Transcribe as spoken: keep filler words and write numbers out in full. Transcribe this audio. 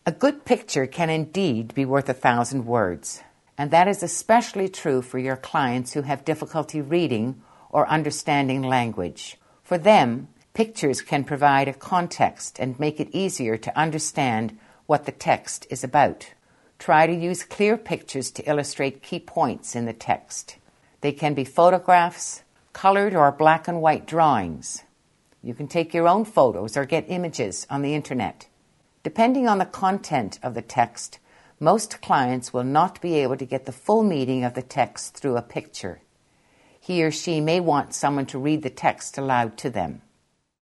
A good picture can indeed be worth a thousand words, and that is especially true for your clients who have difficulty reading or understanding language. For them, pictures can provide a context and make it easier to understand what the text is about. Try to use clear pictures to illustrate key points in the text. They can be photographs, colored or black and white drawings. You can take your own photos or get images on the internet. Depending on the content of the text, most clients will not be able to get the full meaning of the text through a picture. He or she may want someone to read the text aloud to them.